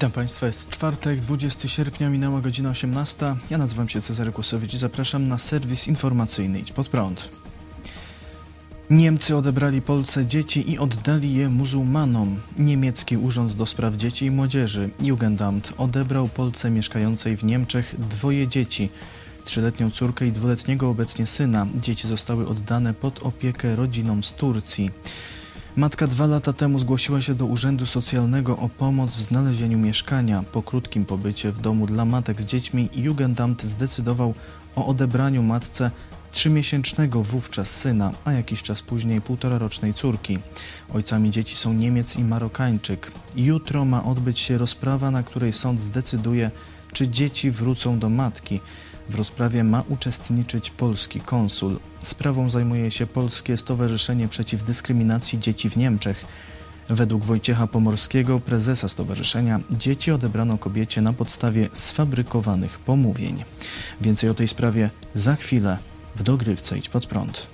Witam Państwa, jest czwartek, 20 sierpnia, minęła godzina 18. Ja nazywam się Cezary Kłosowicz i zapraszam na serwis informacyjny Idź Pod Prąd. Niemcy odebrali Polsce dzieci i oddali je muzułmanom. Niemiecki Urząd do Spraw Dzieci i Młodzieży, Jugendamt, odebrał Polce mieszkającej w Niemczech dwoje dzieci. 3-letnią córkę i 2-letniego obecnie syna. Dzieci zostały oddane pod opiekę rodzinom z Turcji. Matka 2 lata temu zgłosiła się do Urzędu Socjalnego o pomoc w znalezieniu mieszkania. Po krótkim pobycie w domu dla matek z dziećmi Jugendamt zdecydował o odebraniu matce 3-miesięcznego wówczas syna, a jakiś czas później 1,5-rocznej córki. Ojcami dzieci są Niemiec i Marokańczyk. Jutro ma odbyć się rozprawa, na której sąd zdecyduje, czy dzieci wrócą do matki. W rozprawie ma uczestniczyć polski konsul. Sprawą zajmuje się Polskie Stowarzyszenie Przeciw Dyskryminacji Dzieci w Niemczech. Według Wojciecha Pomorskiego, prezesa stowarzyszenia, dzieci odebrano kobiecie na podstawie sfabrykowanych pomówień. Więcej o tej sprawie za chwilę w dogrywce Idź Pod Prąd.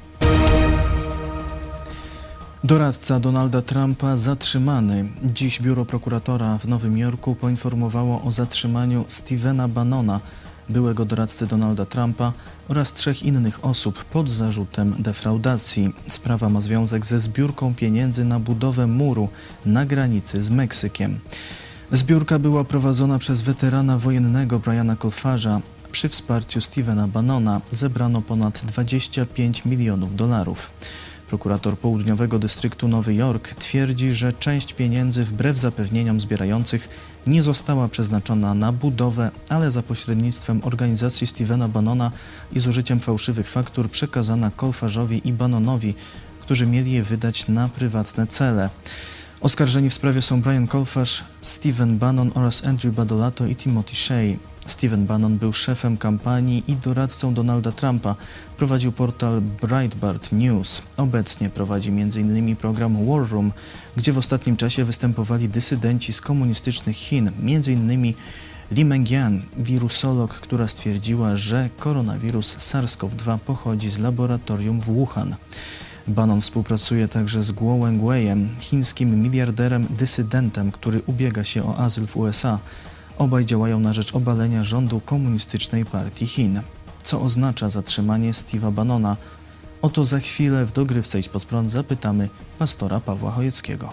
Doradca Donalda Trumpa zatrzymany. Dziś biuro prokuratora w Nowym Jorku poinformowało o zatrzymaniu Stevena Bannona, byłego doradcy Donalda Trumpa, oraz 3 innych osób pod zarzutem defraudacji. Sprawa ma związek ze zbiórką pieniędzy na budowę muru na granicy z Meksykiem. Zbiórka była prowadzona przez weterana wojennego Briana Colfarza. Przy wsparciu Stevena Bannona zebrano ponad $25 milionów. Prokurator Południowego Dystryktu Nowy Jork twierdzi, że część pieniędzy wbrew zapewnieniom zbierających nie została przeznaczona na budowę, ale za pośrednictwem organizacji Stevena Bannona i z użyciem fałszywych faktur przekazana Colfarzowi i Bannonowi, którzy mieli je wydać na prywatne cele. Oskarżeni w sprawie są Brian Colfarz, Steven Bannon oraz Andrew Badolato i Timothy Shea. Steven Bannon był szefem kampanii i doradcą Donalda Trumpa. Prowadził portal Breitbart News. Obecnie prowadzi m.in. program War Room, gdzie w ostatnim czasie występowali dysydenci z komunistycznych Chin, m.in. Li Mengyan, wirusolog, która stwierdziła, że koronawirus SARS-CoV-2 pochodzi z laboratorium w Wuhan. Bannon współpracuje także z Guo Wengweiem, chińskim miliarderem dysydentem, który ubiega się o azyl w USA. Obaj działają na rzecz obalenia rządu Komunistycznej Partii Chin. Co oznacza zatrzymanie Steve'a Bannona? O to za chwilę w dogrywce Idź Pod Prąd zapytamy pastora Pawła Chojeckiego.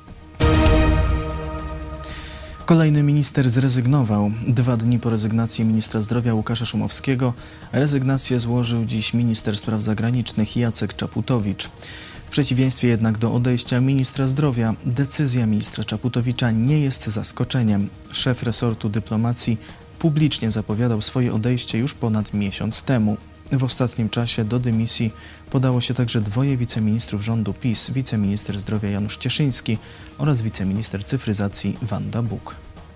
Kolejny minister zrezygnował. 2 dni po rezygnacji ministra zdrowia Łukasza Szumowskiego rezygnację złożył dziś minister spraw zagranicznych Jacek Czaputowicz. W przeciwieństwie jednak do odejścia ministra zdrowia, decyzja ministra Czaputowicza nie jest zaskoczeniem. Szef resortu dyplomacji publicznie zapowiadał swoje odejście już ponad miesiąc temu. W ostatnim czasie do dymisji podało się także 2 wiceministrów rządu PiS, wiceminister zdrowia Janusz Cieszyński oraz wiceminister cyfryzacji Wanda Buk.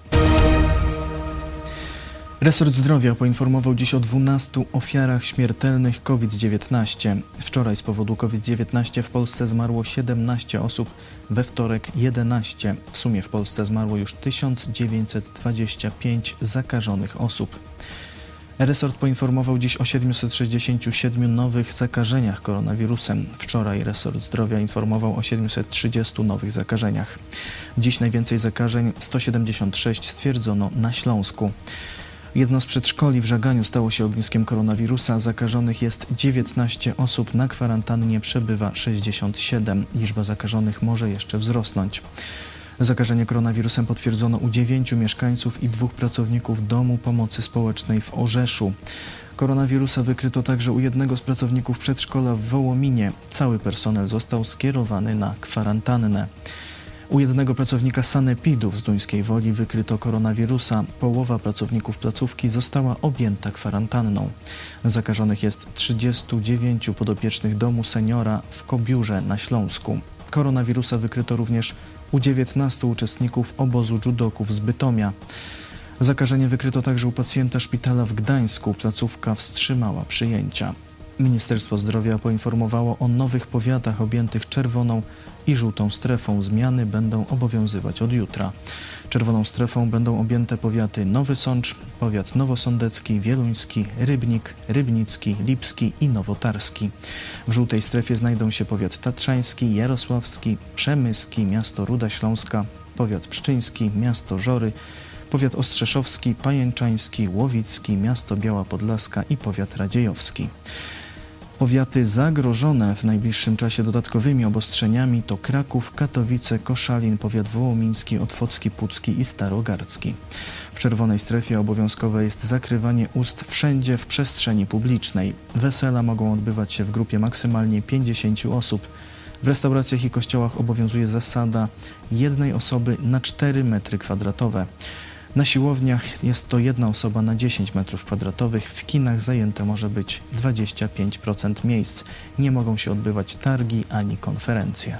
Resort Zdrowia poinformował dziś o 12 ofiarach śmiertelnych COVID-19. Wczoraj z powodu COVID-19 w Polsce zmarło 17 osób, we wtorek 11. W sumie w Polsce zmarło już 1925 zakażonych osób. Resort poinformował dziś o 767 nowych zakażeniach koronawirusem. Wczoraj resort zdrowia informował o 730 nowych zakażeniach. Dziś najwięcej zakażeń, 176, stwierdzono na Śląsku. Jedno z przedszkoli w Żaganiu stało się ogniskiem koronawirusa. Zakażonych jest 19 osób, na kwarantannie przebywa 67. Liczba zakażonych może jeszcze wzrosnąć. Zakażenie koronawirusem potwierdzono u 9 mieszkańców i 2 pracowników Domu Pomocy Społecznej w Orzeszu. Koronawirusa wykryto także u jednego z pracowników przedszkola w Wołominie. Cały personel został skierowany na kwarantannę. U jednego pracownika sanepidów z Duńskiej Woli wykryto koronawirusa. Połowa pracowników placówki została objęta kwarantanną. Zakażonych jest 39 podopiecznych domu seniora w Kobiórze na Śląsku. Koronawirusa wykryto również u 19 uczestników obozu judoków z Bytomia. Zakażenie wykryto także u pacjenta szpitala w Gdańsku. Placówka wstrzymała przyjęcia. Ministerstwo Zdrowia poinformowało o nowych powiatach objętych czerwoną i żółtą strefą. Zmiany będą obowiązywać od jutra. Czerwoną strefą będą objęte powiaty Nowy Sącz, powiat nowosądecki, wieluński, Rybnik, Rybnicki, Lipski i Nowotarski. W żółtej strefie znajdą się powiat tatrzański, jarosławski, przemyski, miasto Ruda Śląska, powiat pszczyński, miasto Żory, powiat ostrzeszowski, pajęczański, łowicki, miasto Biała Podlaska i powiat radziejowski. Powiaty zagrożone w najbliższym czasie dodatkowymi obostrzeniami to Kraków, Katowice, Koszalin, powiat wołomiński, otwocki, pucki i starogardzki. W czerwonej strefie obowiązkowe jest zakrywanie ust wszędzie w przestrzeni publicznej. Wesela mogą odbywać się w grupie maksymalnie 50 osób. W restauracjach i kościołach obowiązuje zasada jednej osoby na 4 metry kwadratowe. Na siłowniach jest to 1 osoba na 10 metrów kwadratowych. W kinach zajęte może być 25% miejsc. Nie mogą się odbywać targi ani konferencje.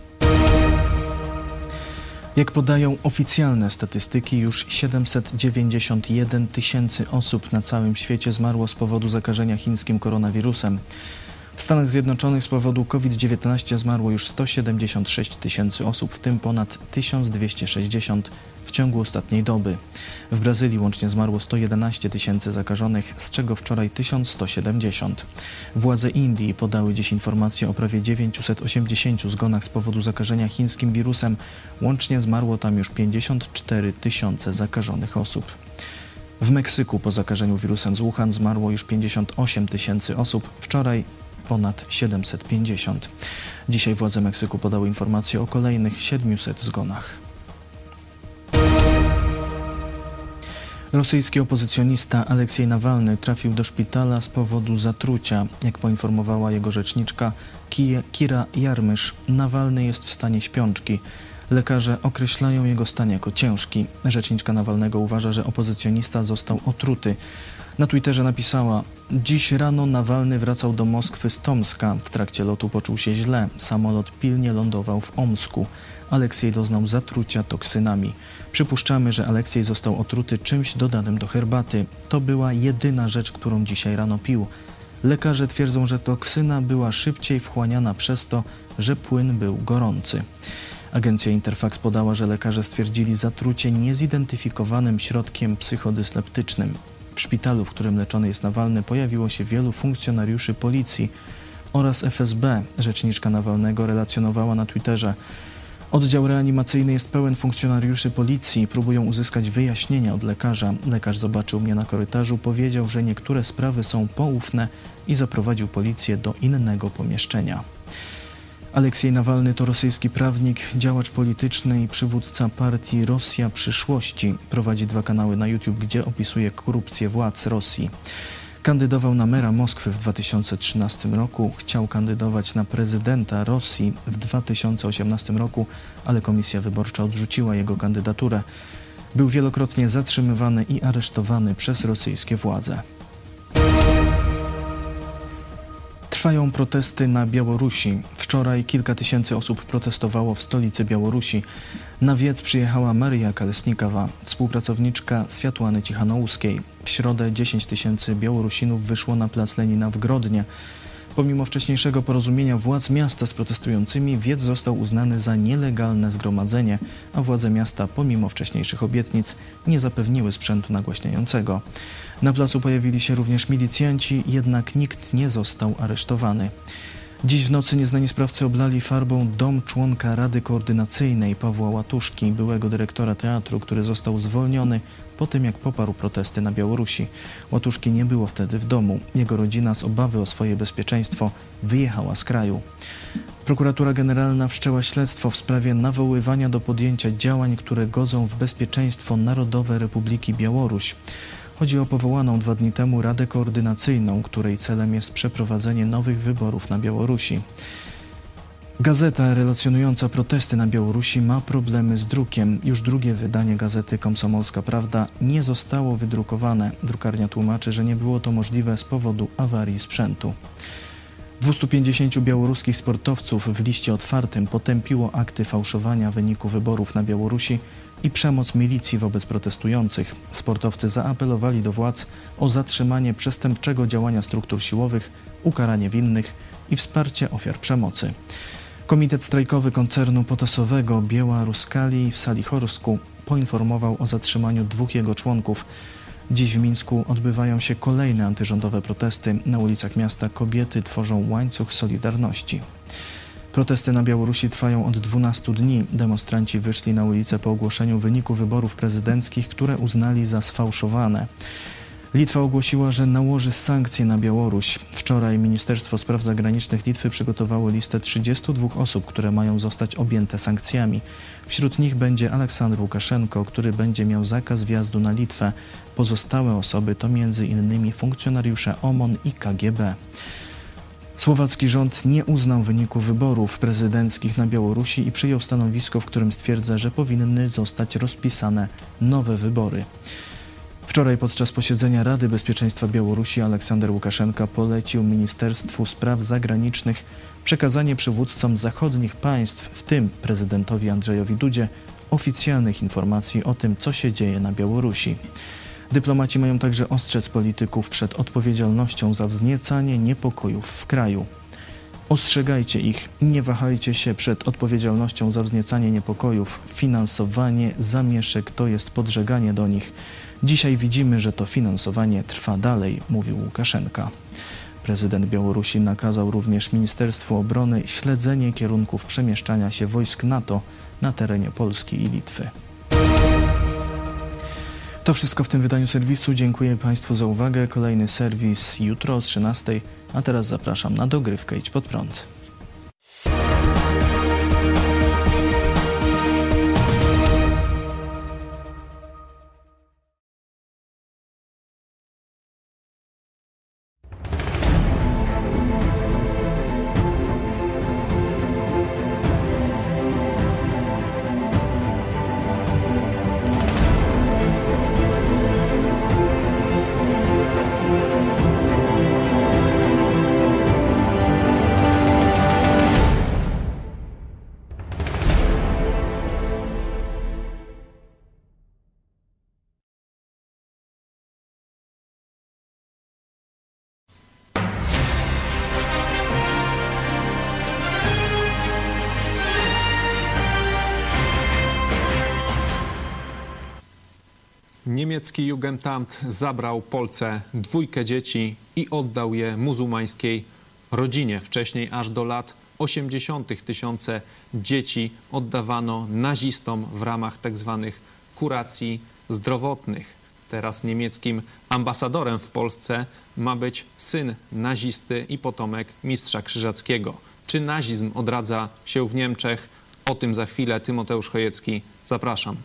Jak podają oficjalne statystyki, już 791 tysięcy osób na całym świecie zmarło z powodu zakażenia chińskim koronawirusem. W Stanach Zjednoczonych z powodu COVID-19 zmarło już 176 tysięcy osób, w tym ponad 1260 w ciągu ostatniej doby. W Brazylii łącznie zmarło 111 tysięcy zakażonych, z czego wczoraj 1170. Władze Indii podały dziś informacje o prawie 980 zgonach z powodu zakażenia chińskim wirusem. Łącznie zmarło tam już 54 tysiące zakażonych osób. W Meksyku po zakażeniu wirusem z Wuhan zmarło już 58 tysięcy osób. Wczoraj ponad 750. Dzisiaj władze Meksyku podały informacje o kolejnych 700 zgonach. Rosyjski opozycjonista Aleksiej Nawalny trafił do szpitala z powodu zatrucia. Jak poinformowała jego rzeczniczka Kira Jarmysz, Nawalny jest w stanie śpiączki. Lekarze określają jego stan jako ciężki. Rzeczniczka Nawalnego uważa, że opozycjonista został otruty. Na Twitterze napisała: dziś rano Nawalny wracał do Moskwy z Tomska. W trakcie lotu poczuł się źle. Samolot pilnie lądował w Omsku. Aleksiej doznał zatrucia toksynami. Przypuszczamy, że Aleksiej został otruty czymś dodanym do herbaty. To była jedyna rzecz, którą dzisiaj rano pił. Lekarze twierdzą, że toksyna była szybciej wchłaniana przez to, że płyn był gorący. Agencja Interfax podała, że lekarze stwierdzili zatrucie niezidentyfikowanym środkiem psychodysleptycznym. W szpitalu, w którym leczony jest Nawalny, pojawiło się wielu funkcjonariuszy policji oraz FSB. Rzeczniczka Nawalnego relacjonowała na Twitterze: oddział reanimacyjny jest pełen funkcjonariuszy policji, próbują uzyskać wyjaśnienia od lekarza. Lekarz zobaczył mnie na korytarzu, powiedział, że niektóre sprawy są poufne i zaprowadził policję do innego pomieszczenia. Aleksiej Nawalny to rosyjski prawnik, działacz polityczny i przywódca partii Rosja Przyszłości. Prowadzi 2 kanały na YouTube, gdzie opisuje korupcję władz Rosji. Kandydował na mera Moskwy w 2013 roku, chciał kandydować na prezydenta Rosji w 2018 roku, ale komisja wyborcza odrzuciła jego kandydaturę. Był wielokrotnie zatrzymywany i aresztowany przez rosyjskie władze. Trwają protesty na Białorusi. Wczoraj kilka tysięcy osób protestowało w stolicy Białorusi. Na wiec przyjechała Maryja Kalesnikowa, współpracowniczka Światłany Cichanouskiej. W środę 10 tysięcy Białorusinów wyszło na plac Lenina w Grodnie. Pomimo wcześniejszego porozumienia władz miasta z protestującymi, wiec został uznany za nielegalne zgromadzenie, a władze miasta, pomimo wcześniejszych obietnic, nie zapewniły sprzętu nagłaśniającego. Na placu pojawili się również milicjanci, jednak nikt nie został aresztowany. Dziś w nocy nieznani sprawcy oblali farbą dom członka Rady Koordynacyjnej Pawła Łatuszki, byłego dyrektora teatru, który został zwolniony po tym, jak poparł protesty na Białorusi. Łatuszki nie było wtedy w domu. Jego rodzina z obawy o swoje bezpieczeństwo wyjechała z kraju. Prokuratura Generalna wszczęła śledztwo w sprawie nawoływania do podjęcia działań, które godzą w bezpieczeństwo narodowe Republiki Białoruś. Chodzi o powołaną 2 dni temu Radę Koordynacyjną, której celem jest przeprowadzenie nowych wyborów na Białorusi. Gazeta relacjonująca protesty na Białorusi ma problemy z drukiem. Już drugie wydanie gazety Komsomolska Prawda nie zostało wydrukowane. Drukarnia tłumaczy, że nie było to możliwe z powodu awarii sprzętu. 250 białoruskich sportowców w liście otwartym potępiło akty fałszowania wyniku wyborów na Białorusi i przemoc milicji wobec protestujących. Sportowcy zaapelowali do władz o zatrzymanie przestępczego działania struktur siłowych, ukaranie winnych i wsparcie ofiar przemocy. Komitet strajkowy koncernu potasowego Białoruskali w Salichorsku poinformował o zatrzymaniu 2 jego członków. Dziś w Mińsku odbywają się kolejne antyrządowe protesty. Na ulicach miasta kobiety tworzą łańcuch solidarności. Protesty na Białorusi trwają od 12 dni. Demonstranci wyszli na ulicę po ogłoszeniu wyniku wyborów prezydenckich, które uznali za sfałszowane. Litwa ogłosiła, że nałoży sankcje na Białoruś. Wczoraj Ministerstwo Spraw Zagranicznych Litwy przygotowało listę 32 osób, które mają zostać objęte sankcjami. Wśród nich będzie Aleksandr Łukaszenko, który będzie miał zakaz wjazdu na Litwę. Pozostałe osoby to m.in. funkcjonariusze OMON i KGB. Słowacki rząd nie uznał wyniku wyborów prezydenckich na Białorusi i przyjął stanowisko, w którym stwierdza, że powinny zostać rozpisane nowe wybory. Wczoraj podczas posiedzenia Rady Bezpieczeństwa Białorusi Aleksander Łukaszenka polecił Ministerstwu Spraw Zagranicznych przekazanie przywódcom zachodnich państw, w tym prezydentowi Andrzejowi Dudzie, oficjalnych informacji o tym, co się dzieje na Białorusi. Dyplomaci mają także ostrzec polityków przed odpowiedzialnością za wzniecanie niepokojów w kraju. Ostrzegajcie ich, nie wahajcie się przed odpowiedzialnością za wzniecanie niepokojów. Finansowanie zamieszek to jest podżeganie do nich. Dzisiaj widzimy, że to finansowanie trwa dalej, mówił Łukaszenka. Prezydent Białorusi nakazał również Ministerstwu Obrony śledzenie kierunków przemieszczania się wojsk NATO na terenie Polski i Litwy. To wszystko w tym wydaniu serwisu. Dziękuję Państwu za uwagę. Kolejny serwis jutro o 13:00, a teraz zapraszam na dogrywkę Idź Pod Prąd. Niemiecki Jugendamt zabrał Polce 2 dzieci i oddał je muzułmańskiej rodzinie. Wcześniej aż do lat 80. tysiące dzieci oddawano nazistom w ramach tzw. kuracji zdrowotnych. Teraz niemieckim ambasadorem w Polsce ma być syn nazisty i potomek mistrza krzyżackiego. Czy nazizm odradza się w Niemczech? O tym za chwilę. Tymoteusz Chojecki, zapraszam.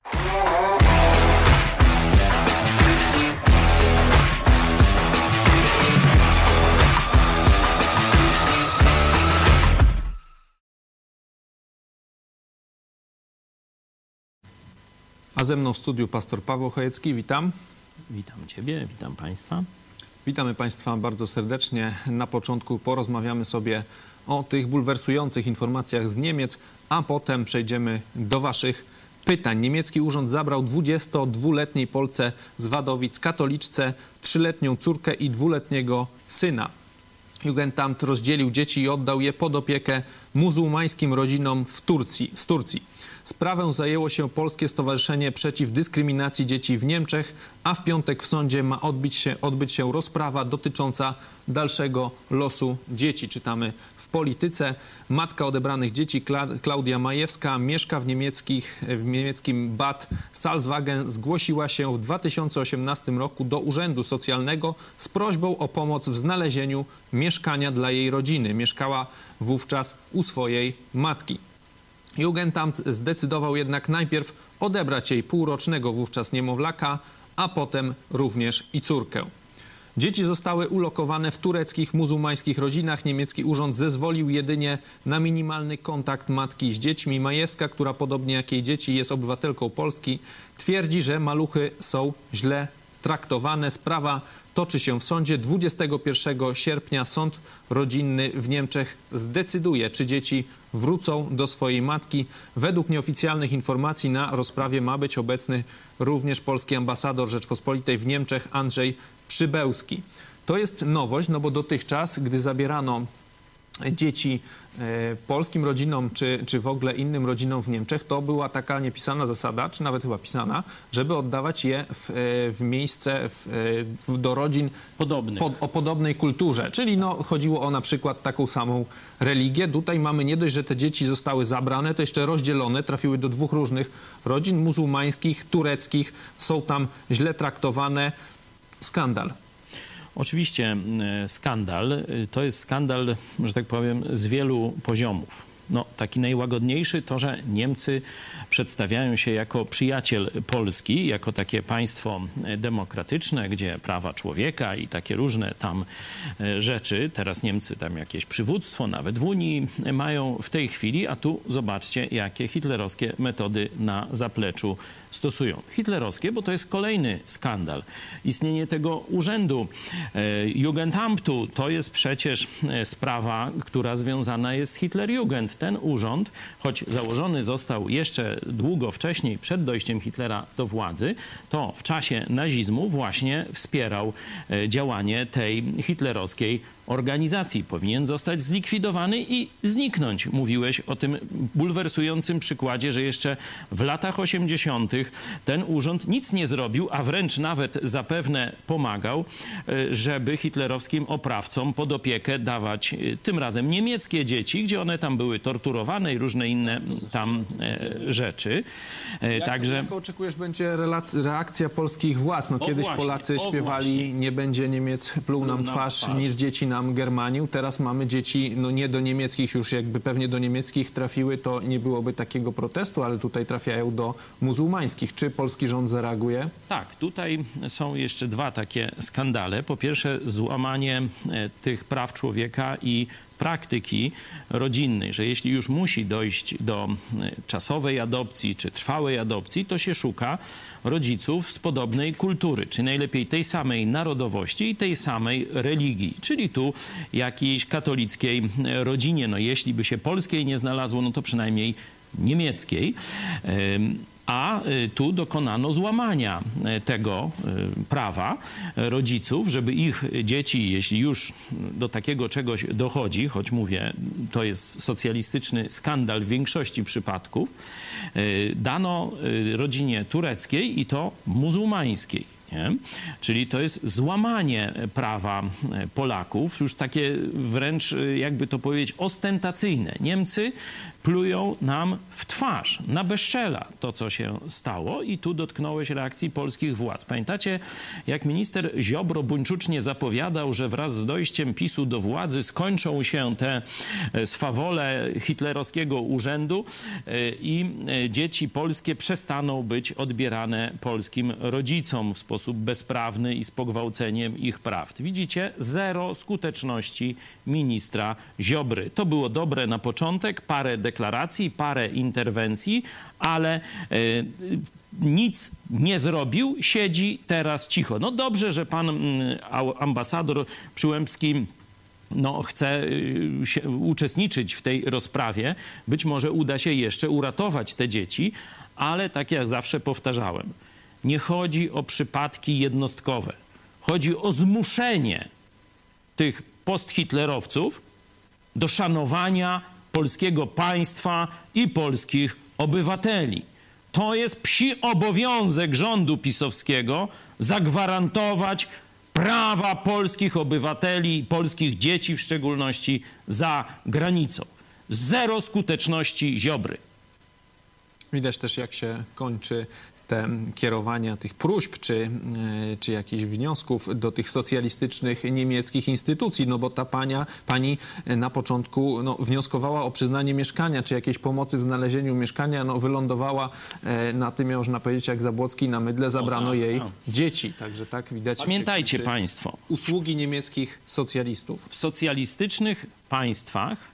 A ze mną w studiu pastor Paweł Chojecki. Witam. Witam Ciebie, witam Państwa. Witamy Państwa bardzo serdecznie. Na początku porozmawiamy sobie o tych bulwersujących informacjach z Niemiec, a potem przejdziemy do Waszych pytań. Niemiecki urząd zabrał 22-letniej Polce z Wadowic, katoliczce, 3-letnią córkę i 2-letniego syna. Jugendamt rozdzielił dzieci i oddał je pod opiekę muzułmańskim rodzinom z Turcji. Sprawę zajęło się Polskie Stowarzyszenie Przeciw Dyskryminacji Dzieci w Niemczech, a w piątek w sądzie ma odbyć się rozprawa dotycząca dalszego losu dzieci. Czytamy w Polityce. Matka odebranych dzieci, Klaudia Majewska, mieszka w niemieckim Bad Salzwagen. Zgłosiła się w 2018 roku do Urzędu Socjalnego z prośbą o pomoc w znalezieniu mieszkania dla jej rodziny. Mieszkała wówczas u swojej matki. Jugendamt zdecydował jednak najpierw odebrać jej półrocznego wówczas niemowlaka, a potem również i córkę. Dzieci zostały ulokowane w tureckich, muzułmańskich rodzinach. Niemiecki urząd zezwolił jedynie na minimalny kontakt matki z dziećmi. Majewska, która podobnie jak jej dzieci jest obywatelką Polski, twierdzi, że maluchy są źle traktowane. Sprawa toczy się w sądzie. 21 sierpnia sąd rodzinny w Niemczech zdecyduje, czy dzieci wrócą do swojej matki. Według nieoficjalnych informacji na rozprawie ma być obecny również polski ambasador Rzeczpospolitej w Niemczech Andrzej Przybełski. To jest nowość, no bo dotychczas, gdy zabierano dzieci polskim rodzinom, czy w ogóle innym rodzinom w Niemczech, to była taka niepisana zasada, czy nawet chyba pisana, żeby oddawać je w miejsce do rodzin o podobnej kulturze. Czyli chodziło o na przykład taką samą religię. Tutaj mamy nie dość, że te dzieci zostały zabrane, to jeszcze rozdzielone, trafiły do dwóch różnych rodzin, muzułmańskich, tureckich, są tam źle traktowane. Skandal. Oczywiście skandal. To jest skandal, że tak powiem, z wielu poziomów. No, taki najłagodniejszy to, że Niemcy przedstawiają się jako przyjaciel Polski, jako takie państwo demokratyczne, gdzie prawa człowieka i takie różne tam rzeczy. Teraz Niemcy tam jakieś przywództwo, nawet w Unii mają w tej chwili, a tu zobaczcie, jakie hitlerowskie metody na zapleczu stosują. Hitlerowskie, bo to jest kolejny skandal. Istnienie tego urzędu Jugendamtu to jest przecież sprawa, która związana jest z Hitlerjugend. Ten urząd, choć założony został jeszcze długo wcześniej, przed dojściem Hitlera do władzy, to w czasie nazizmu właśnie wspierał działanie tej hitlerowskiej organizacji. Powinien zostać zlikwidowany i zniknąć. Mówiłeś o tym bulwersującym przykładzie, że jeszcze w latach 80. ten urząd nic nie zrobił, a wręcz nawet zapewne pomagał, żeby hitlerowskim oprawcom pod opiekę dawać tym razem niemieckie dzieci, gdzie one tam były torturowane i różne inne tam rzeczy. Jak oczekujesz, będzie reakcja polskich władz? Kiedyś właśnie, Polacy śpiewali nie będzie Niemiec pluł nam twarz, niż dzieci nam germanił. Teraz mamy dzieci, nie do niemieckich już, jakby pewnie do niemieckich trafiły, to nie byłoby takiego protestu, ale tutaj trafiają do muzułmańskich. Czy polski rząd zareaguje? Tak, tutaj są jeszcze dwa takie skandale. Po pierwsze, złamanie tych praw człowieka i praktyki rodzinnej, że jeśli już musi dojść do czasowej adopcji czy trwałej adopcji, to się szuka rodziców z podobnej kultury, czy najlepiej tej samej narodowości i tej samej religii, czyli tu jakiejś katolickiej rodzinie. Jeśli by się polskiej nie znalazło, to przynajmniej niemieckiej. A tu dokonano złamania tego prawa rodziców, żeby ich dzieci, jeśli już do takiego czegoś dochodzi, choć mówię, to jest socjalistyczny skandal w większości przypadków, dano rodzinie tureckiej i to muzułmańskiej. Nie? Czyli to jest złamanie prawa Polaków, już takie wręcz, jakby to powiedzieć, ostentacyjne. Niemcy plują nam w twarz, na bezczela to, co się stało i tu dotknąłeś reakcji polskich władz. Pamiętacie, jak minister Ziobro buńczucznie zapowiadał, że wraz z dojściem PiS-u do władzy skończą się te swawole hitlerowskiego urzędu i dzieci polskie przestaną być odbierane polskim rodzicom w sposób bezprawny i z pogwałceniem ich praw. Widzicie? Zero skuteczności ministra Ziobry. To było dobre na początek, parę deklaracji, parę interwencji, ale nic nie zrobił, siedzi teraz cicho. Dobrze, że pan ambasador Przyłębski chce uczestniczyć w tej rozprawie. Być może uda się jeszcze uratować te dzieci, ale tak jak zawsze powtarzałem, nie chodzi o przypadki jednostkowe. Chodzi o zmuszenie tych posthitlerowców do szanowania polskiego państwa i polskich obywateli. To jest psi obowiązek rządu pisowskiego zagwarantować prawa polskich obywateli, polskich dzieci w szczególności za granicą. Zero skuteczności Ziobry. Widać też, jak się kończy te kierowania tych próśb, czy jakichś wniosków do tych socjalistycznych niemieckich instytucji, bo ta pani na początku wnioskowała o przyznanie mieszkania, czy jakiejś pomocy w znalezieniu mieszkania, wylądowała na tym, można powiedzieć, jak Zabłocki na mydle, zabrano jej dzieci. Także tak widać. Pamiętajcie państwo. Usługi niemieckich socjalistów. W socjalistycznych państwach,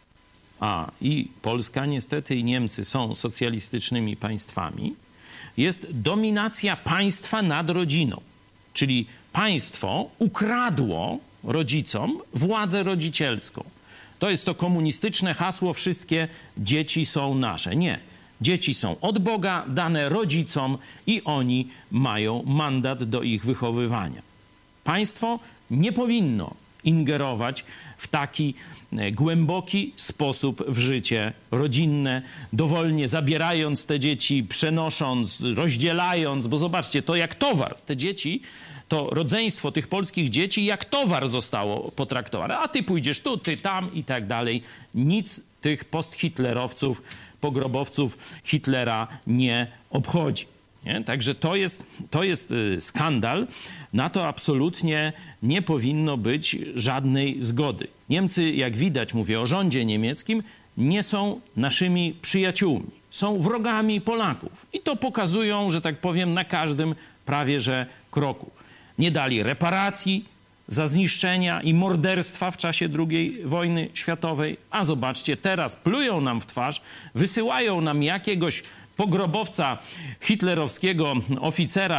i Polska niestety i Niemcy są socjalistycznymi państwami, jest dominacja państwa nad rodziną. Czyli państwo ukradło rodzicom władzę rodzicielską. To jest to komunistyczne hasło, wszystkie dzieci są nasze. Nie. Dzieci są od Boga dane rodzicom i oni mają mandat do ich wychowywania. Państwo nie powinno ingerować w taki głęboki sposób w życie rodzinne, dowolnie zabierając te dzieci, przenosząc, rozdzielając, bo zobaczcie, to jak towar. Te dzieci, to rodzeństwo tych polskich dzieci jak towar zostało potraktowane. A ty pójdziesz tu, ty tam i tak dalej. Nic tych posthitlerowców, pogrobowców Hitlera nie obchodzi. Nie? Także to jest skandal. Na to absolutnie nie powinno być żadnej zgody. Niemcy, jak widać, mówię o rządzie niemieckim, nie są naszymi przyjaciółmi. Są wrogami Polaków. I to pokazują, że tak powiem, na każdym prawie że kroku. Nie dali reparacji za zniszczenia i morderstwa w czasie II wojny światowej. A zobaczcie, teraz plują nam w twarz, wysyłają nam jakiegoś pogrobowca hitlerowskiego oficera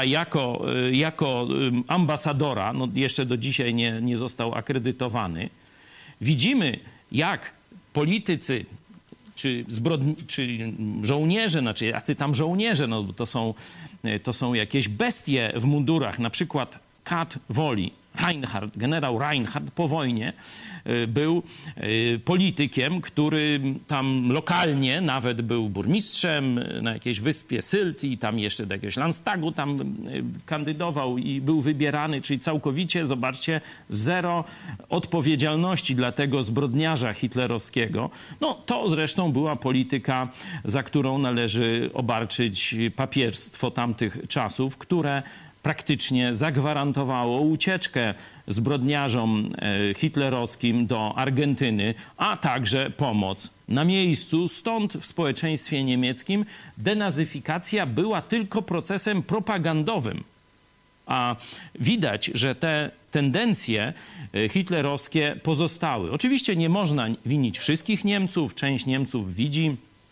jako ambasadora. No jeszcze do dzisiaj nie został akredytowany. Widzimy, jak politycy czy żołnierze, znaczy jacy tam żołnierze, no to są jakieś bestie w mundurach, na przykład kat Woli, generał Reinhardt po wojnie był politykiem, który tam lokalnie nawet był burmistrzem na jakiejś wyspie Sylt i tam jeszcze do jakiegoś Landtagu tam kandydował i był wybierany, czyli całkowicie, zobaczcie, zero odpowiedzialności dla tego zbrodniarza hitlerowskiego. No to zresztą była polityka, za którą należy obarczyć papierstwo tamtych czasów, które praktycznie zagwarantowało ucieczkę zbrodniarzom hitlerowskim do Argentyny, a także pomoc na miejscu. Stąd w społeczeństwie niemieckim denazyfikacja była tylko procesem propagandowym. A widać, że te tendencje hitlerowskie pozostały. Oczywiście nie można winić wszystkich Niemców. Część Niemców widzi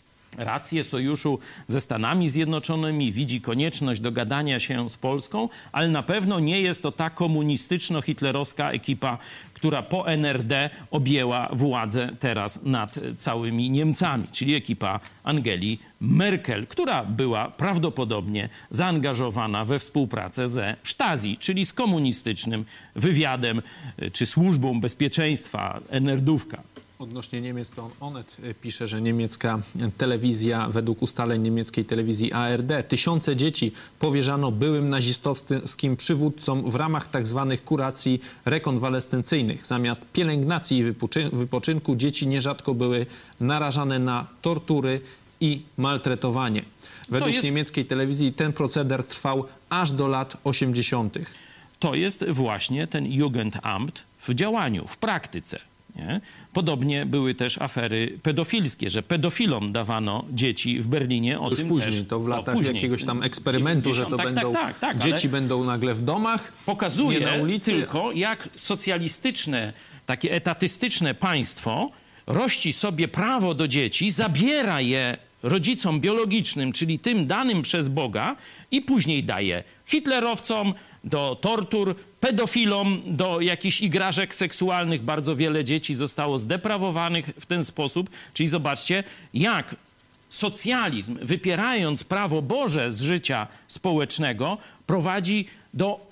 rację sojuszu ze Stanami Zjednoczonymi, widzi konieczność dogadania się z Polską, ale na pewno nie jest to ta komunistyczno-hitlerowska ekipa, która po NRD objęła władzę teraz nad całymi Niemcami, czyli ekipa Angeli Merkel, która była prawdopodobnie zaangażowana we współpracę ze Stasi, czyli z komunistycznym wywiadem czy służbą bezpieczeństwa, NRD-ówka. Odnośnie Niemiec, to Onet pisze, że niemiecka telewizja, według ustaleń niemieckiej telewizji ARD, tysiące dzieci powierzano byłym nazistowskim przywódcom w ramach tzw. kuracji rekonwalescencyjnych. Zamiast pielęgnacji i wypoczynku dzieci nierzadko były narażane na tortury i maltretowanie. Według niemieckiej telewizji ten proceder trwał aż do lat 80. To jest właśnie ten Jugendamt w działaniu, w praktyce. Nie? Podobnie były też afery pedofilskie, że pedofilom dawano dzieci w Berlinie. Już później, to w latach jakiegoś tam eksperymentu, że to dzieci będą nagle w domach, pokazuje nie na ulicy. Tylko, jak socjalistyczne, takie etatystyczne państwo rości sobie prawo do dzieci, zabiera je rodzicom biologicznym, czyli tym danym przez Boga i później daje hitlerowcom, do tortur, pedofilom, do jakichś igraszek seksualnych. Bardzo wiele dzieci zostało zdeprawowanych w ten sposób. Czyli zobaczcie, jak socjalizm, wypierając prawo Boże z życia społecznego, prowadzi do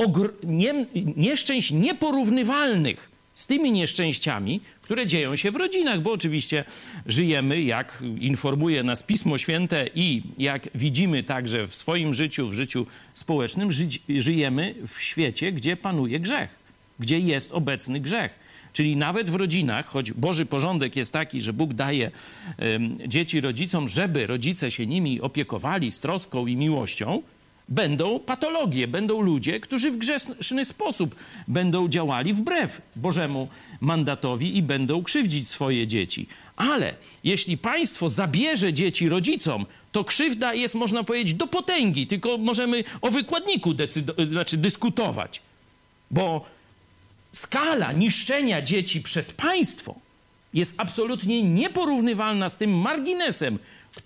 nieszczęść nieporównywalnych z tymi nieszczęściami, które dzieją się w rodzinach, bo oczywiście żyjemy, jak informuje nas Pismo Święte i jak widzimy także w swoim życiu, w życiu społecznym, żyjemy w świecie, gdzie panuje grzech, gdzie jest obecny grzech. Czyli nawet w rodzinach, choć Boży porządek jest taki, że Bóg daje dzieci rodzicom, żeby rodzice się nimi opiekowali z troską i miłością, będą patologie, będą ludzie, którzy w grzeszny sposób będą działali wbrew Bożemu mandatowi i będą krzywdzić swoje dzieci. Ale jeśli państwo zabierze dzieci rodzicom, to krzywda jest, można powiedzieć, do potęgi. Tylko możemy o wykładniku dyskutować. Bo skala niszczenia dzieci przez państwo jest absolutnie nieporównywalna z tym marginesem,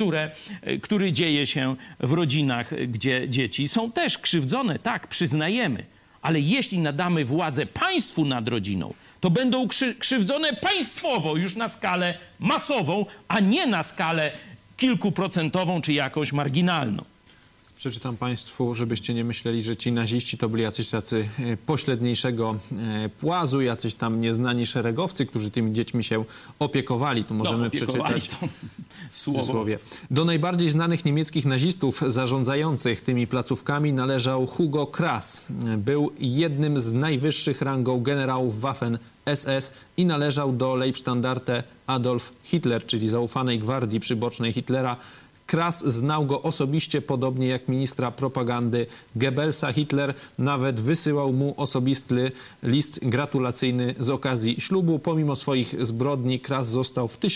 który dzieje się w rodzinach, gdzie dzieci są też krzywdzone. Tak, przyznajemy. Ale jeśli nadamy władzę państwu nad rodziną, to będą krzywdzone państwowo, już na skalę masową, a nie na skalę kilkuprocentową czy jakąś marginalną. Przeczytam Państwu, żebyście nie myśleli, że ci naziści to byli jacyś tacy pośredniejszego płazu, jacyś tam nieznani szeregowcy, którzy tymi dziećmi się opiekowali. Tu możemy przeczytać w cudzysłowie. Do najbardziej znanych niemieckich nazistów zarządzających tymi placówkami należał Hugo Krass. Był jednym z najwyższych rangą generałów Waffen-SS i należał do Leibstandarte Adolf Hitler, czyli zaufanej gwardii przybocznej Hitlera. Krass znał go osobiście, podobnie jak ministra propagandy Goebbelsa. Hitler nawet wysyłał mu osobisty list gratulacyjny z okazji ślubu. Pomimo swoich zbrodni Krass został w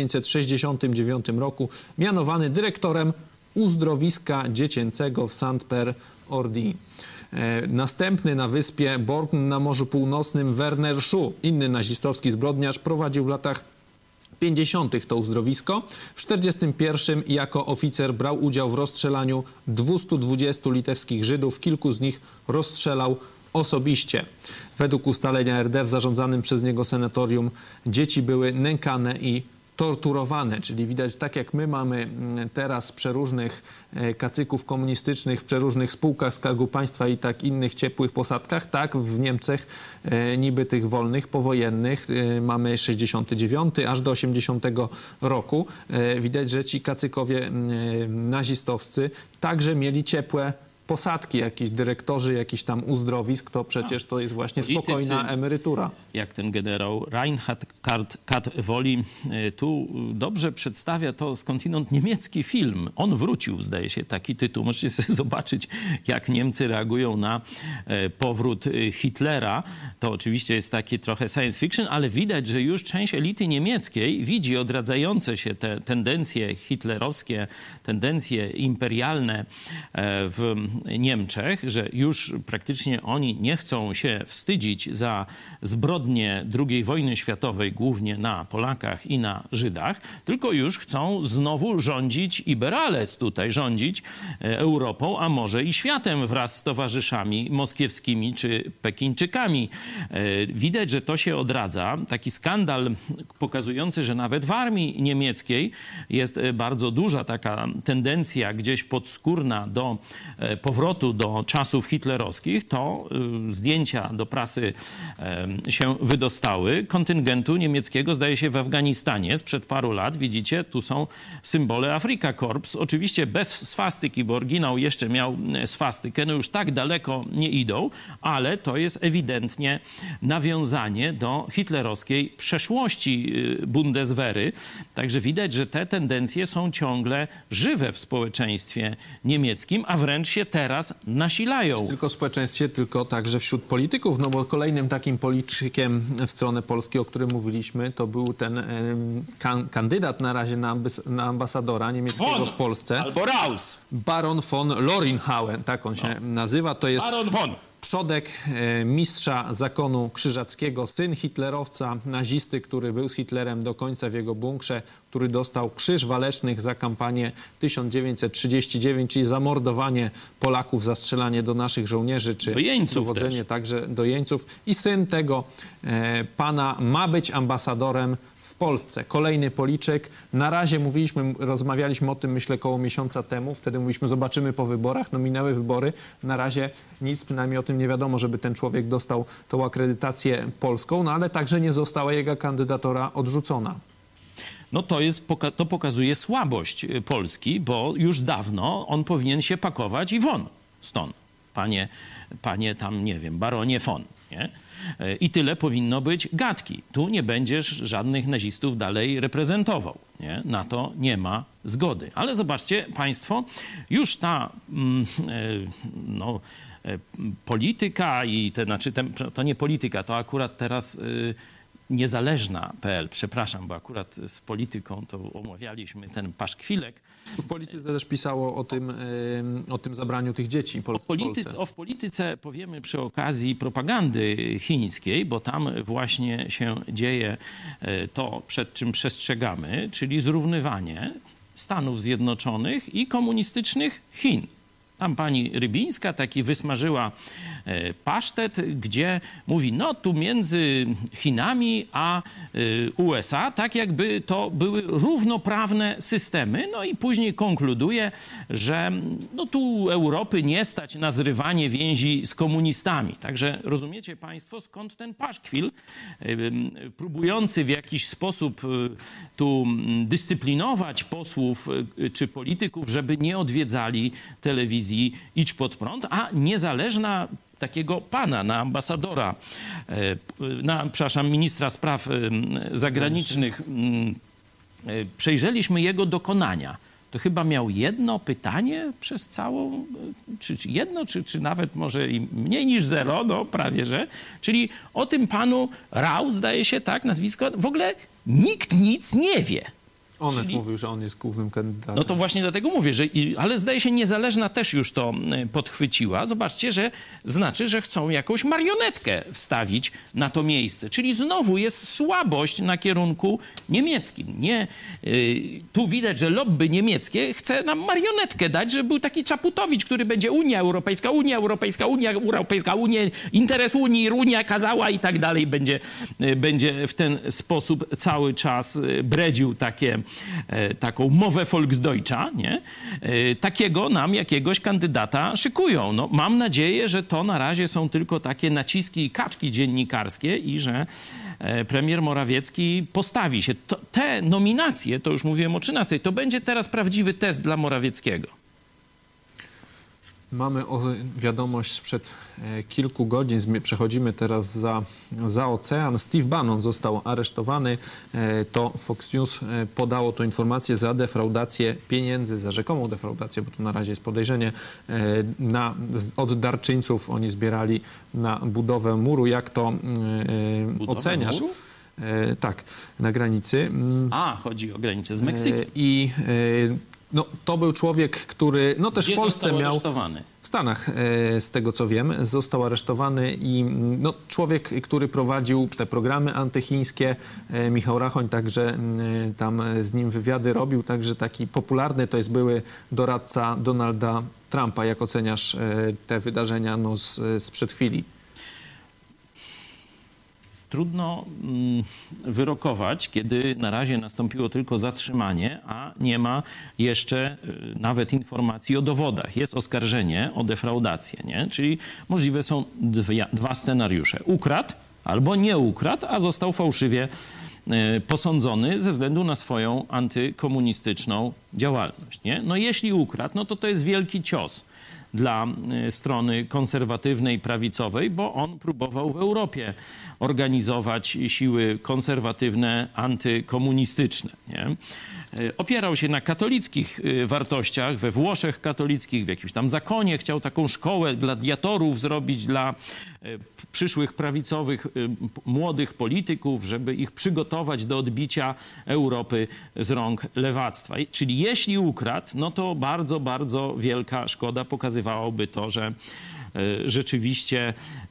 1969 roku mianowany dyrektorem uzdrowiska dziecięcego w Saint-Père-Ordine. Następny na wyspie Borken na Morzu Północnym Werner Schuh, inny nazistowski zbrodniarz, prowadził w latach 50. to uzdrowisko. W 1941 jako oficer brał udział w rozstrzelaniu 220 litewskich Żydów. Kilku z nich rozstrzelał osobiście. Według ustalenia RD w zarządzanym przez niego sanatorium dzieci były nękane i torturowane, czyli widać, tak jak my mamy teraz przeróżnych kacyków komunistycznych w przeróżnych spółkach Skarbu Państwa i tak innych ciepłych posadkach, tak w Niemczech niby tych wolnych, powojennych mamy 69 aż do 80 roku. Widać, że ci kacykowie nazistowscy także mieli ciepłe posadki, jakieś dyrektorzy, jakiś tam uzdrowisk, to przecież to jest właśnie spokojna emerytura. Jak ten generał Reinhard Katt-Woli tu dobrze przedstawia to skądinąd niemiecki film. On wrócił, zdaje się, taki tytuł. Możecie sobie zobaczyć, jak Niemcy reagują na powrót Hitlera. To oczywiście jest taki trochę science fiction, ale widać, że już część elity niemieckiej widzi odradzające się te tendencje hitlerowskie, tendencje imperialne w Niemczech, że już praktycznie oni nie chcą się wstydzić za zbrodnie II wojny światowej, głównie na Polakach i na Żydach, tylko już chcą znowu rządzić Iberales tutaj, rządzić Europą, a może i światem wraz z towarzyszami moskiewskimi czy Pekińczykami. Widać, że to się odradza. Taki skandal pokazujący, że nawet w armii niemieckiej jest bardzo duża taka tendencja gdzieś podskórna do powrotu do czasów hitlerowskich, to zdjęcia do prasy się wydostały. Kontyngentu niemieckiego, zdaje się, w Afganistanie sprzed paru lat. Widzicie, tu są symbole Afrika Korps. Oczywiście bez swastyki, bo oryginał jeszcze miał swastykę. No już tak daleko nie idą, ale to jest ewidentnie nawiązanie do hitlerowskiej przeszłości Bundeswehry. Także widać, że te tendencje są ciągle żywe w społeczeństwie niemieckim, a wręcz się teraz nasilają. Tylko w społeczeństwie, tylko także wśród polityków, no bo kolejnym takim politykiem w stronę Polski, o którym mówiliśmy, to był ten kandydat na razie na ambasadora niemieckiego w Polsce. Albo Raus. Baron von Loringhauen, tak on się nazywa. To jest Baron von. Przodek mistrza zakonu krzyżackiego, syn hitlerowca, nazisty, który był z Hitlerem do końca w jego bunkrze, który dostał Krzyż Walecznych za kampanię 1939, czyli zamordowanie Polaków, zastrzelanie do naszych żołnierzy, czy dowodzenie także do jeńców. I syn tego pana ma być ambasadorem w Polsce. Kolejny policzek. Na razie rozmawialiśmy o tym, myślę, około miesiąca temu. Wtedy mówiliśmy, zobaczymy po wyborach. No minęły wybory. Na razie nic, przynajmniej o tym nie wiadomo, żeby ten człowiek dostał tą akredytację polską, no ale także nie została jego kandydatura odrzucona. No to pokazuje słabość Polski, bo już dawno on powinien się pakować i won stąd. Panie tam, nie wiem, baronie von, nie? I tyle powinno być gadki. Tu nie będziesz żadnych nazistów dalej reprezentował, nie? Na to nie ma zgody. Ale zobaczcie państwo, już ta polityka i to nie polityka, to akurat teraz niezależna.pl, przepraszam, bo akurat z polityką to omawialiśmy ten paszkwilek. W polityce też pisało o tym zabraniu tych dzieci w polityce powiemy przy okazji propagandy chińskiej, bo tam właśnie się dzieje to, przed czym przestrzegamy, czyli zrównywanie Stanów Zjednoczonych i komunistycznych Chin. Tam pani Rybińska taki wysmażyła pasztet, gdzie mówi, no tu między Chinami a USA, tak jakby to były równoprawne systemy. No i później konkluduje, że no tu Europy nie stać na zrywanie więzi z komunistami. Także rozumiecie państwo, skąd ten paszkwil, próbujący w jakiś sposób tu dyscyplinować posłów czy polityków, żeby nie odwiedzali telewizji Idź Pod Prąd, a niezależna takiego pana, na ambasadora, ministra spraw zagranicznych, przejrzeliśmy jego dokonania. To chyba miał jedno pytanie przez całą, czy nawet może i mniej niż 0, no prawie że. Czyli o tym panu Rau, zdaje się, tak, nazwisko, w ogóle nikt nic nie wie. Onet mówił, że on jest głównym kandydatem. No to właśnie dlatego mówię, że ale zdaje się Niezależna też już to podchwyciła. Zobaczcie, że znaczy, że chcą jakąś marionetkę wstawić na to miejsce. Czyli znowu jest słabość na kierunku niemieckim. Tu widać, że lobby niemieckie chce nam marionetkę dać, żeby był taki Czaputowicz, który będzie Unia Europejska, interes Unii, Unia kazała i tak dalej. Będzie w ten sposób cały czas bredził taką mowę Volksdeutscha, nie? Takiego nam jakiegoś kandydata szykują. No, mam nadzieję, że to na razie są tylko takie naciski i kaczki dziennikarskie i że premier Morawiecki postawi się. Te nominacje, to już mówiłem o 13, to będzie teraz prawdziwy test dla Morawieckiego. Mamy wiadomość sprzed kilku godzin, przechodzimy teraz za ocean. Steve Bannon został aresztowany. To Fox News podało tą informację za defraudację pieniędzy, za rzekomą defraudację, bo to na razie jest podejrzenie, od darczyńców. Oni zbierali na budowę muru. Jak to oceniasz? Muru? Tak, na granicy. Chodzi o granicę z Meksykiem. No, to był człowiek, który też Gdzie w Polsce miał... aresztowany? W Stanach, z tego co wiem, został aresztowany i człowiek, który prowadził te programy antychińskie, Michał Rachoń także tam z nim wywiady robił, także taki popularny to jest były doradca Donalda Trumpa. Jak oceniasz te wydarzenia sprzed chwili? Trudno wyrokować, kiedy na razie nastąpiło tylko zatrzymanie, a nie ma jeszcze nawet informacji o dowodach. Jest oskarżenie o defraudację, nie? Czyli możliwe są dwa scenariusze. Ukradł albo nie ukradł, a został fałszywie posądzony ze względu na swoją antykomunistyczną działalność, nie? No jeśli ukradł, no to jest wielki cios dla strony konserwatywnej, prawicowej, bo on próbował w Europie organizować siły konserwatywne, antykomunistyczne, nie? Opierał się na katolickich wartościach, we Włoszech katolickich, w jakimś tam zakonie. Chciał taką szkołę gladiatorów zrobić dla przyszłych prawicowych młodych polityków, żeby ich przygotować do odbicia Europy z rąk lewactwa. Czyli jeśli ukradł, no to bardzo, bardzo wielka szkoda. Pokazywałoby to, że rzeczywiście,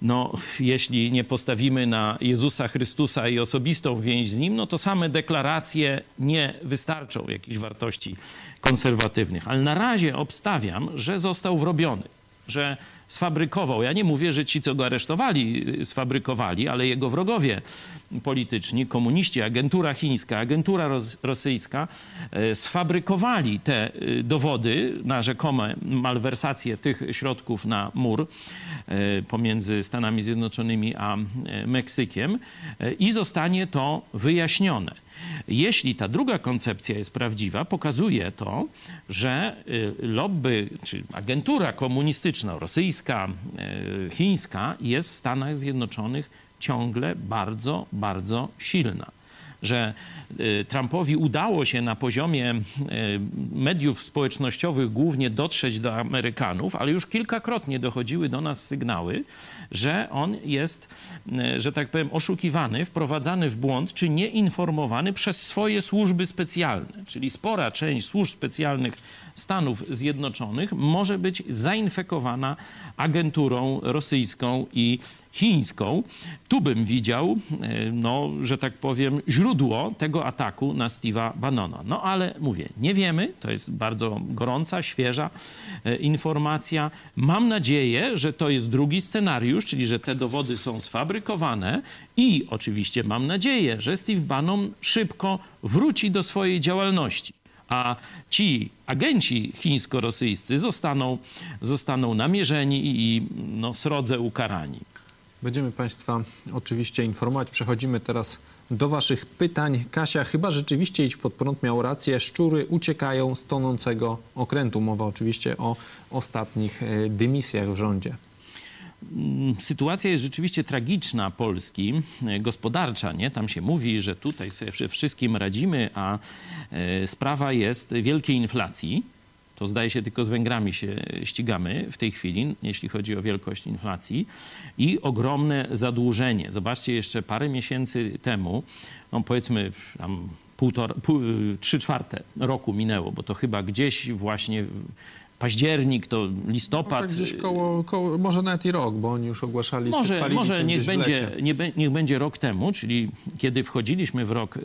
jeśli nie postawimy na Jezusa Chrystusa i osobistą więź z Nim, no to same deklaracje nie wystarczą jakichś wartości konserwatywnych. Ale na razie obstawiam, że został wrobiony, że sfabrykował. Ja nie mówię, że ci, co go aresztowali, sfabrykowali, ale jego wrogowie polityczni, komuniści, agentura chińska, agentura rosyjska sfabrykowali te dowody na rzekome malwersacje tych środków na mur pomiędzy Stanami Zjednoczonymi a Meksykiem i zostanie to wyjaśnione. Jeśli ta druga koncepcja jest prawdziwa, pokazuje to, że lobby, czy agentura komunistyczna, rosyjska, chińska jest w Stanach Zjednoczonych ciągle bardzo, bardzo silna. Że Trumpowi udało się na poziomie mediów społecznościowych głównie dotrzeć do Amerykanów, ale już kilkakrotnie dochodziły do nas sygnały, że on jest, że tak powiem, oszukiwany, wprowadzany w błąd, czy nieinformowany przez swoje służby specjalne. Czyli spora część służb specjalnych Stanów Zjednoczonych może być zainfekowana agenturą rosyjską i chińską, tu bym widział, no, że tak powiem, źródło tego ataku na Steve'a Bannona. No ale mówię, nie wiemy, to jest bardzo gorąca, świeża informacja. Mam nadzieję, że to jest drugi scenariusz, czyli że te dowody są sfabrykowane i oczywiście mam nadzieję, że Steve Bannon szybko wróci do swojej działalności. A ci agenci chińsko-rosyjscy zostaną namierzeni i no, srodze ukarani. Będziemy Państwa oczywiście informować. Przechodzimy teraz do Waszych pytań. Kasia, chyba rzeczywiście Idź Pod Prąd miał rację. Szczury uciekają z tonącego okrętu. Mowa oczywiście o ostatnich dymisjach w rządzie. Sytuacja jest rzeczywiście tragiczna Polski, gospodarcza, nie? Tam się mówi, że tutaj sobie wszystkim radzimy, a sprawa jest wielkiej inflacji. To zdaje się tylko z Węgrami się ścigamy w tej chwili, jeśli chodzi o wielkość inflacji i ogromne zadłużenie. Zobaczcie, jeszcze parę miesięcy temu, no powiedzmy tam 3/4 roku minęło, bo to chyba gdzieś właśnie październik, to listopad. No tak gdzieś koło, może nawet i rok, bo oni już ogłaszali. Może niech będzie rok temu, czyli kiedy wchodziliśmy w rok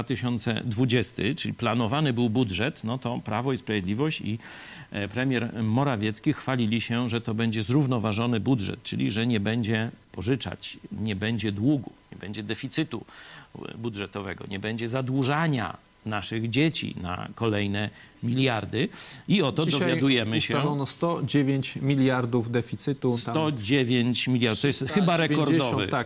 2020, czyli planowany był budżet, no to Prawo i Sprawiedliwość i premier Morawiecki chwalili się, że to będzie zrównoważony budżet, czyli że nie będzie pożyczać, nie będzie długu, nie będzie deficytu budżetowego, nie będzie zadłużania naszych dzieci na kolejne miliardy. I oto dzisiaj dowiadujemy się... ustalono 109 miliardów deficytu. 109 miliardów, to jest chyba rekordowy. Tak,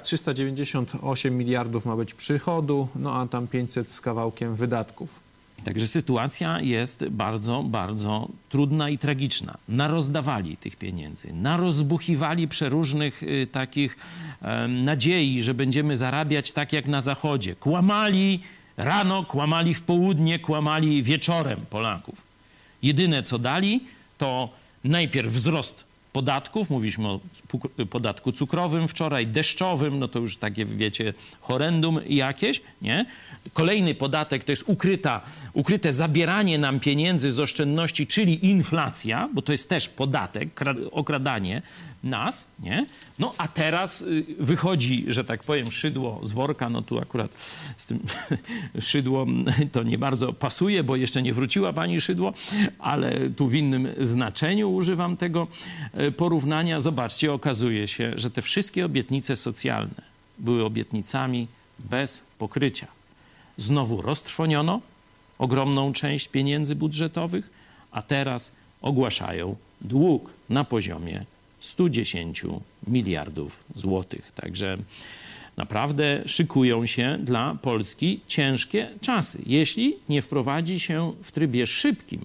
398 miliardów ma być przychodu, no a tam 500 z kawałkiem wydatków. Także sytuacja jest bardzo, bardzo trudna i tragiczna. Narozdawali tych pieniędzy, narozbuchiwali przeróżnych takich nadziei, że będziemy zarabiać tak jak na Zachodzie. Kłamali rano, kłamali w południe, kłamali wieczorem Polaków. Jedyne, co dali, to najpierw wzrost podatków. Mówiliśmy o podatku cukrowym wczoraj, deszczowym, no to już takie, wiecie, horrendum jakieś, nie? Kolejny podatek to jest ukryte zabieranie nam pieniędzy z oszczędności, czyli inflacja, bo to jest też podatek, okradanie nas, nie? No a teraz wychodzi, że tak powiem, szydło z worka, no tu akurat z tym szydło to nie bardzo pasuje, bo jeszcze nie wróciła pani Szydło, ale tu w innym znaczeniu używam tego porównania. Zobaczcie, okazuje się, że te wszystkie obietnice socjalne były obietnicami bez pokrycia. Znowu roztrwoniono ogromną część pieniędzy budżetowych, a teraz ogłaszają dług na poziomie 110 miliardów złotych. Także naprawdę szykują się dla Polski ciężkie czasy, jeśli nie wprowadzi się w trybie szybkim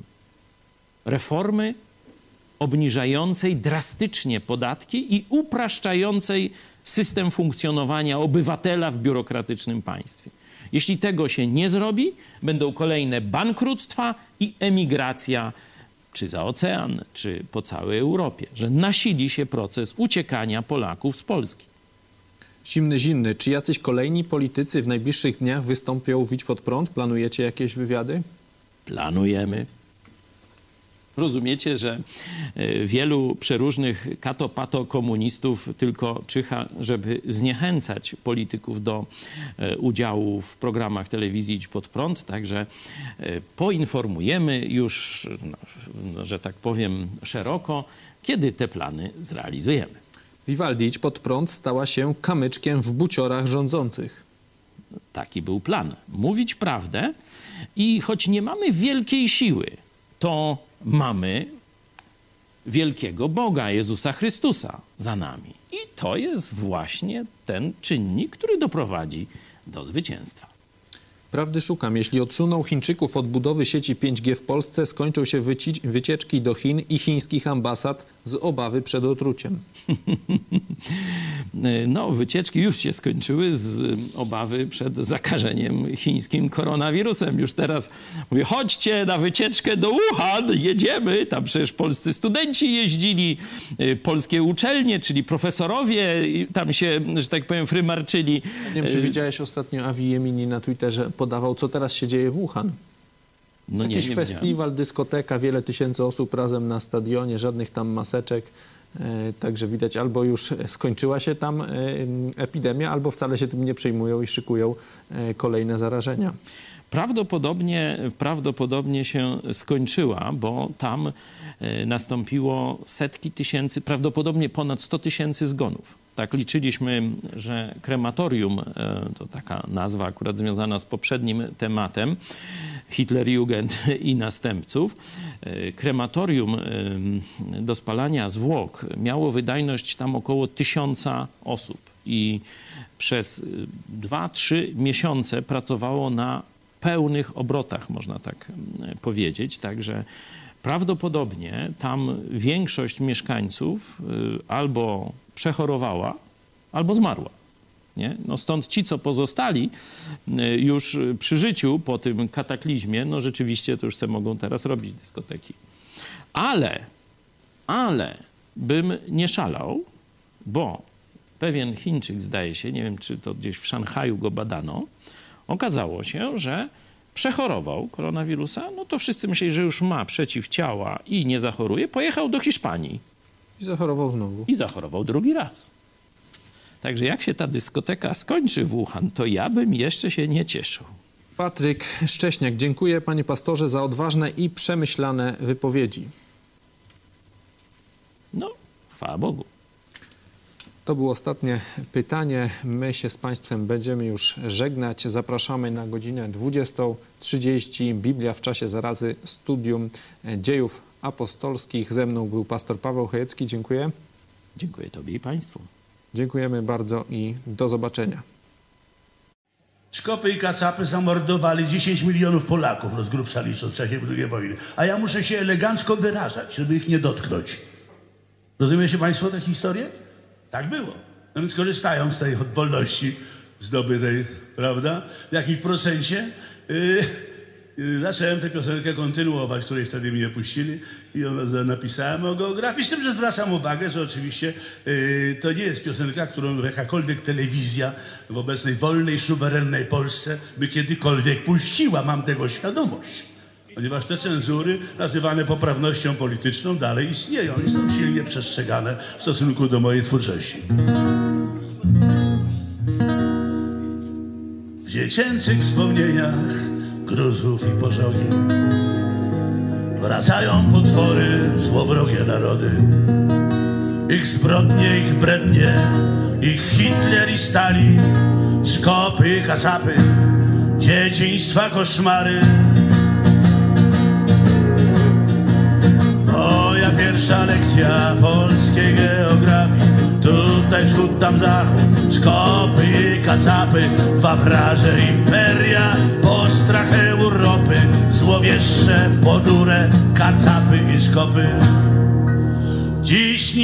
reformy obniżającej drastycznie podatki i upraszczającej system funkcjonowania obywatela w biurokratycznym państwie. Jeśli tego się nie zrobi, będą kolejne bankructwa i emigracja czy za ocean, czy po całej Europie, że nasili się proces uciekania Polaków z Polski. Zimny. Czy jacyś kolejni politycy w najbliższych dniach wystąpią w Idź Pod Prąd? Planujecie jakieś wywiady? Planujemy. Rozumiecie, że wielu przeróżnych kato-pato komunistów tylko czyha, żeby zniechęcać polityków do udziału w programach telewizji Idź Pod Prąd. Także poinformujemy już, że tak powiem, szeroko, kiedy te plany zrealizujemy. Vivaldi Idź Pod Prąd stała się kamyczkiem w buciorach rządzących. Taki był plan. Mówić prawdę i choć nie mamy wielkiej siły, to mamy wielkiego Boga, Jezusa Chrystusa za nami. I to jest właśnie ten czynnik, który doprowadzi do zwycięstwa. Prawdy szukam. Jeśli odsuną Chińczyków od budowy sieci 5G w Polsce, skończą się wycieczki do Chin i chińskich ambasad z obawy przed otruciem. No, wycieczki już się skończyły z obawy przed zakażeniem chińskim koronawirusem. Już teraz mówię, chodźcie na wycieczkę do Wuhan, jedziemy. Tam przecież polscy studenci jeździli, polskie uczelnie, czyli profesorowie tam się, że tak powiem, frymarczyli. Nie wiem, czy widziałeś ostatnio Avi Yemini na Twitterze podawał, co teraz się dzieje w Wuhan. No Jakiś festiwal, dyskoteka, wiele tysięcy osób razem na stadionie, żadnych tam maseczek. Także widać, albo już skończyła się tam epidemia, albo wcale się tym nie przejmują i szykują kolejne zarażenia. Prawdopodobnie się skończyła, bo tam nastąpiło setki tysięcy, prawdopodobnie ponad 100 tysięcy zgonów. Tak liczyliśmy, że krematorium, to taka nazwa akurat związana z poprzednim tematem, Hitlerjugend i następców, krematorium do spalania zwłok miało wydajność tam około 1000 osób i przez 2-3 miesiące pracowało na pełnych obrotach, można tak powiedzieć. Także prawdopodobnie tam większość mieszkańców albo przechorowała, albo zmarła. Nie? No stąd ci, co pozostali już przy życiu po tym kataklizmie, no rzeczywiście to już se mogą teraz robić dyskoteki. Ale bym nie szalał, bo pewien Chińczyk, zdaje się, nie wiem, czy to gdzieś w Szanghaju go badano, okazało się, że przechorował koronawirusa, no to wszyscy myśleli, że już ma przeciwciała i nie zachoruje. Pojechał do Hiszpanii. I zachorował znowu. I zachorował drugi raz. Także jak się ta dyskoteka skończy w Wuhan, to ja bym jeszcze się nie cieszył. Patryk Szcześniak, dziękuję panie pastorze za odważne i przemyślane wypowiedzi. No, chwała Bogu. To było ostatnie pytanie. My się z państwem będziemy już żegnać. Zapraszamy na godzinę 20:30. Biblia w czasie zarazy, studium dziejów apostolskich. Ze mną był pastor Paweł Chojecki. Dziękuję. Dziękuję tobie i państwu. Dziękujemy bardzo i do zobaczenia. Szkopy i kacapy zamordowali 10 milionów Polaków, rozgrubsza licząc w czasie II wojny. A ja muszę się elegancko wyrażać, żeby ich nie dotknąć. Rozumiecie państwo tę historię? Tak było. No więc korzystając z tej wolności zdobytej, prawda, w jakimś procencie, zacząłem tę piosenkę kontynuować, której wtedy mnie puścili i napisałem o geografii, z tym, że zwracam uwagę, że oczywiście to nie jest piosenka, którą jakakolwiek telewizja w obecnej wolnej, suwerennej Polsce by kiedykolwiek puściła. Mam tego świadomość. Ponieważ te cenzury, nazywane poprawnością polityczną, dalej istnieją i są silnie przestrzegane w stosunku do mojej twórczości. W dziecięcych wspomnieniach gruzów i pożogi wracają potwory, złowrogie narody. Ich zbrodnie, ich brednie, ich Hitler i Stalin, skopy i kacapy, dzieciństwa koszmary. Moja pierwsza lekcja polskiej geografii. Tutaj wschód, tam zachód, skopy i kacapy, dwa wraże imperia, postrach Europy, złowieszcze, ponure kacapy i skopy. Dziś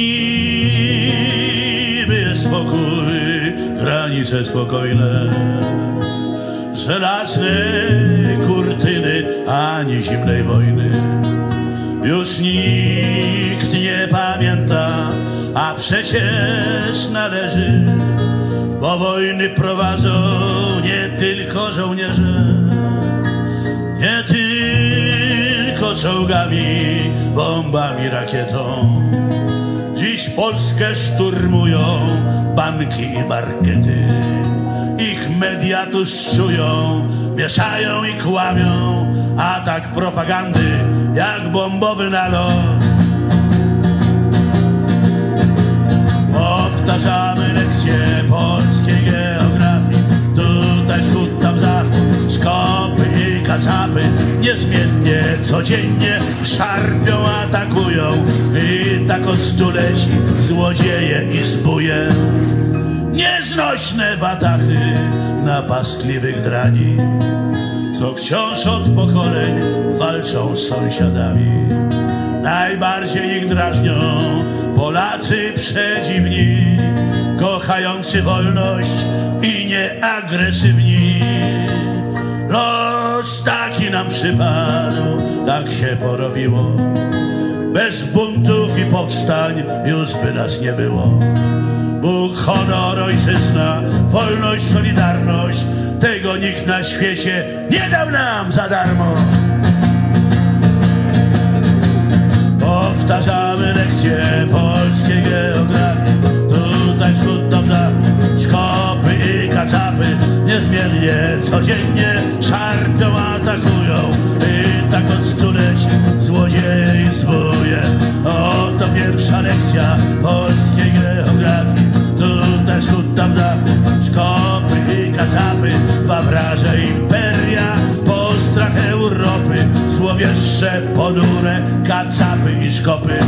niby jest spokój, granice spokojne, żelazne kurtyny, ani zimnej wojny. Już nikt nie pamięta, a przecież należy, bo wojny prowadzą nie tylko żołnierze, nie tylko czołgami, bombami, rakietą. Dziś Polskę szturmują banki i markety. Ich media tu szczują, mieszają i kłamią, atak propagandy jak bombowy nalot. Powtarzamy lekcje polskiej geografii. Tutaj wschód, tam zachód, skopy i kacapy niezmiennie, codziennie szarpią, atakują i tak od stuleci złodzieje i zbóje. Nieznośne watachy napastliwych drani, co wciąż od pokoleń walczą z sąsiadami. Najbardziej ich drażnią Polacy przedziwni, kochający wolność i nieagresywni. Los taki nam przypadł, tak się porobiło. Bez buntów i powstań już by nas nie było. Bóg, honor, ojczyzna, wolność, solidarność, tego nikt na świecie nie dał nam za darmo. Powtarzamy lekcje polskiej skórę, kacapy i szkopy.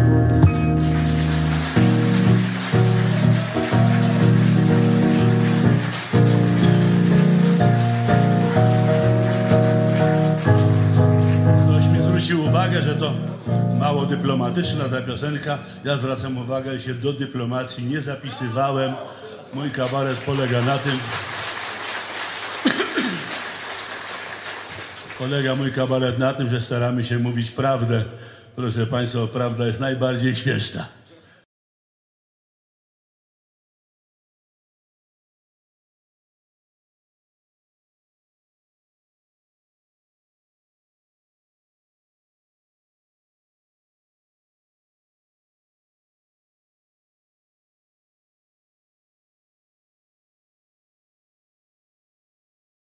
Ktoś mi zwrócił uwagę, że to mało dyplomatyczna ta piosenka. Ja zwracam uwagę, że się do dyplomacji nie zapisywałem. Mój kabaret polega na tym... mój kabaret na tym, że staramy się mówić prawdę. Proszę Państwa, prawda jest najbardziej śmieszna.